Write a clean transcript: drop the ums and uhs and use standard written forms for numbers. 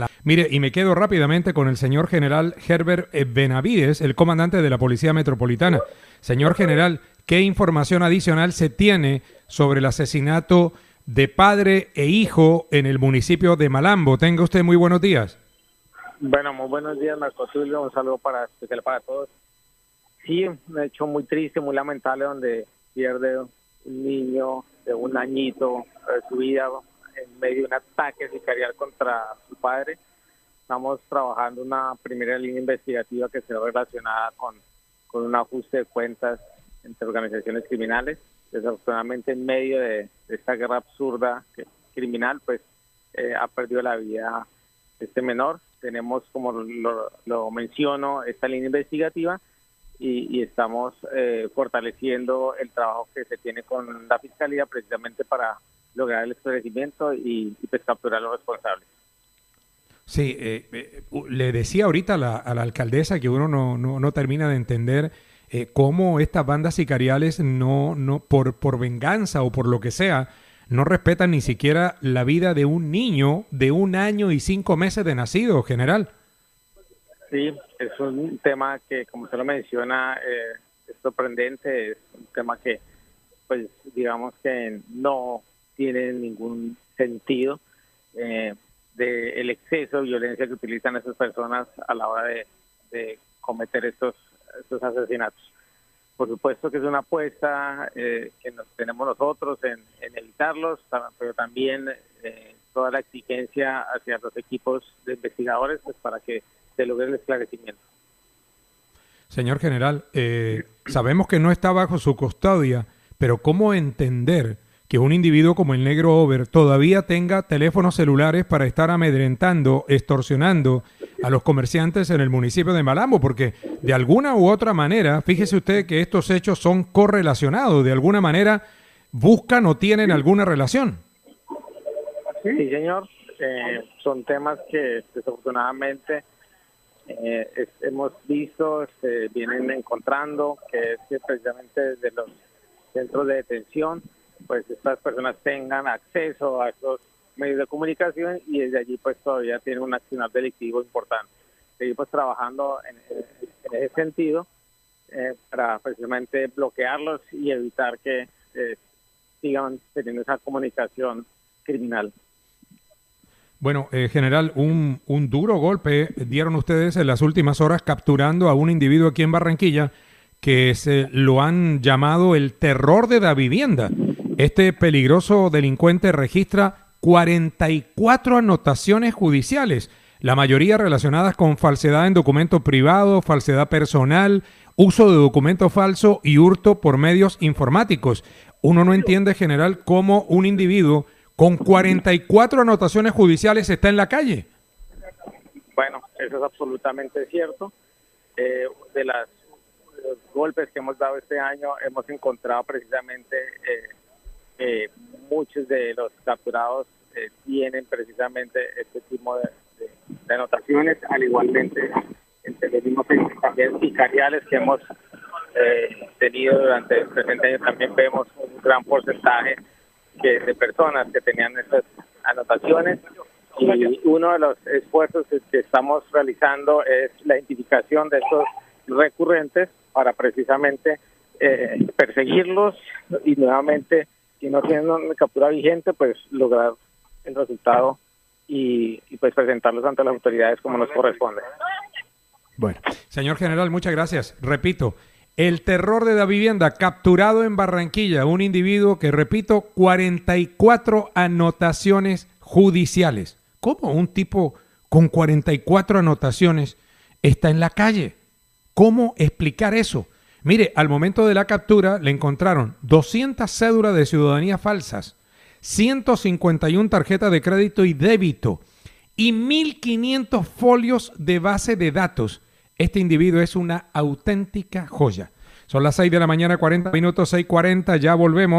Mire, y me quedo rápidamente con el señor general Herbert Benavides, el comandante de la Policía Metropolitana. Señor general, ¿qué información adicional se tiene sobre el asesinato de padre e hijo en el municipio de Malambo? Tenga usted muy buenos días. Bueno, muy buenos días, Marco Tulio. Un saludo especial para todos. Sí, un hecho muy triste, muy lamentable, donde pierde un niño de un añito de su vida en medio de un ataque sicarial contra su padre. Estamos trabajando una primera línea investigativa que será relacionada con un ajuste de cuentas entre organizaciones criminales. Desafortunadamente, en medio de esta guerra absurda criminal, pues ha perdido la vida este menor. Tenemos, como lo menciono, esta línea investigativa y estamos fortaleciendo el trabajo que se tiene con la Fiscalía precisamente para lograr el esclarecimiento y pues capturar a los responsables. Sí, le decía ahorita a la alcaldesa que uno no termina de entender cómo estas bandas sicariales no por venganza o por lo que sea, no respetan ni siquiera la vida de un niño de 1 año y 5 meses de nacido, general. Sí, es un tema que, como usted lo menciona, es sorprendente, es un tema que, pues, digamos que no tiene ningún sentido del exceso de violencia que utilizan esas personas a la hora de cometer estos asesinatos. Por supuesto que es una apuesta que tenemos nosotros en evitarlos, pero también toda la exigencia hacia los equipos de investigadores pues, para que se logre el esclarecimiento. Señor general, sabemos que no está bajo su custodia, pero ¿cómo entender que un individuo como el negro Over todavía tenga teléfonos celulares para estar amedrentando, extorsionando a los comerciantes en el municipio de Malambo? Porque de alguna u otra manera, fíjese usted que estos hechos son correlacionados, de alguna manera buscan o tienen alguna relación. Sí, señor, son temas que desafortunadamente hemos visto, se vienen encontrando, que es que precisamente desde los centros de detención pues estas personas tengan acceso a estos medios de comunicación y desde allí pues todavía tienen un accionar delictivo importante. Seguimos trabajando en ese sentido para precisamente bloquearlos y evitar que sigan teniendo esa comunicación criminal. Bueno, general, un duro golpe dieron ustedes en las últimas horas capturando a un individuo aquí en Barranquilla que se lo han llamado el terror de la vivienda. Este peligroso delincuente registra 44 anotaciones judiciales, la mayoría relacionadas con falsedad en documento privado, falsedad personal, uso de documento falso y hurto por medios informáticos. Uno no entiende, general, cómo un individuo con 44 anotaciones judiciales está en la calle. Bueno, eso es absolutamente cierto. De los golpes que hemos dado este año, hemos encontrado precisamente muchos de los capturados tienen precisamente este tipo de anotaciones, al igualmente entre los mismos también sicariales que hemos tenido durante el presente año, también vemos un gran porcentaje de personas que tenían estas anotaciones y uno de los esfuerzos que estamos realizando es la identificación de estos recurrentes para precisamente perseguirlos y nuevamente, si no tienen una captura vigente, pues lograr el resultado y pues presentarlos ante las autoridades como nos corresponde. Bueno, señor general, muchas gracias. Repito, el terror de la vivienda, capturado en Barranquilla, un individuo que, repito, 44 anotaciones judiciales. ¿Cómo un tipo con 44 anotaciones está en la calle? ¿Cómo explicar eso? Mire, al momento de la captura le encontraron 200 cédulas de ciudadanía falsas, 151 tarjetas de crédito y débito y 1.500 folios de base de datos. Este individuo es una auténtica joya. Son las 6 de la mañana, 40 minutos, 6:40, ya volvemos.